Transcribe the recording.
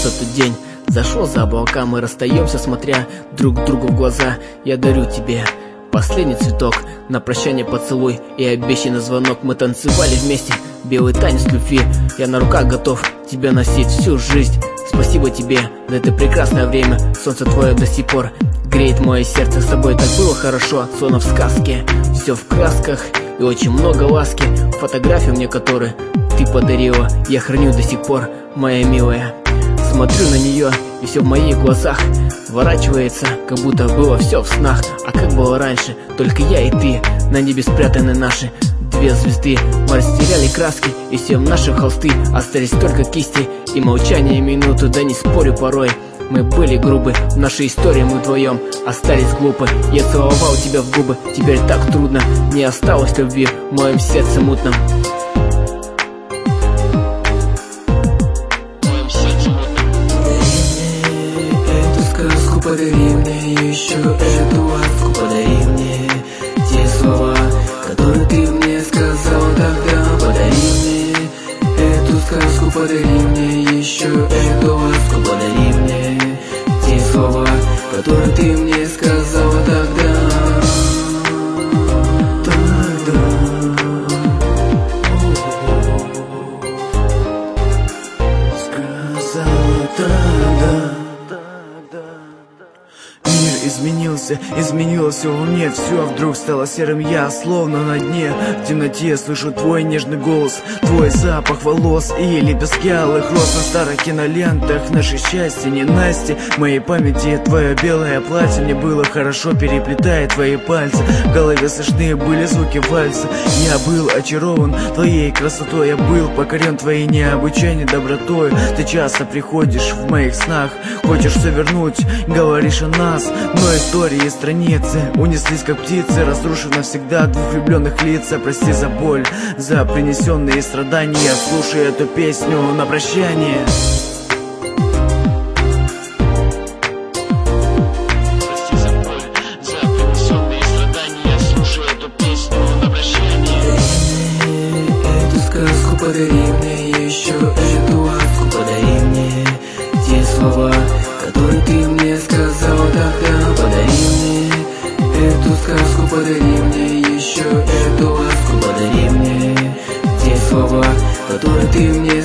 Кажется, тот день зашел за облака. Мы расстаемся, смотря друг другу в глаза. Я дарю тебе последний цветок, на прощание поцелуй и обещанный звонок. Мы танцевали вместе белый танец любви. Я на руках готов тебя носить всю жизнь. Спасибо тебе за это прекрасное время. Солнце твое до сих пор греет мое сердце. С тобой так было хорошо, словно в сказке. Все в красках и очень много ласки. Фотографию мне, которую ты подарила, я храню до сих пор, моя милая. Смотрю на нее, и все в моих глазах ворачивается, как будто было все в снах. А как было раньше, только я и ты, на небе спрятаны наши две звезды. Мы растеряли краски, и все наши холсты остались только кисти и молчание минуту. Да не спорю, порой мы были грубы, в нашей истории мы вдвоем остались глупы. Я целовал тебя в губы, теперь так трудно, не осталось любви в моем сердце мутном. Подари мне еще эту ласку, подари мне те слова, которые ты мне сказал тогда. Подари мне эту сказку, подари мне еще эту ласку, подари мне те слова, которые ты мне сказал тогда. Сказала тогда. Изменилось все во мне, все вдруг стало серым. Я словно на дне, в темноте слышу твой нежный голос, твой запах волос и лепестки алых роз на старых кинолентах. Наше счастье, ненастье, в моей памяти твое белое платье. Мне было хорошо, переплетая твои пальцы, в голове слышны были звуки вальса. Я был очарован твоей красотой, я был покорен твоей необычайной добротой. Ты часто приходишь в моих снах, хочешь все вернуть, говоришь о нас, но истории и страницы унеслись как птицы, разрушив навсегда двух влюбленных лица. Прости за боль, за принесенные страдания, слушай эту песню на прощание. Прости за боль, за принесенные страдания, слушай эту песню на прощание. Эту сказку подари мне еще эту ласку, подари мне те слова, которые ты мне сказал тогда. Подари мне эту сказку, подари мне еще эту ласку, подари мне те слова, которые ты мне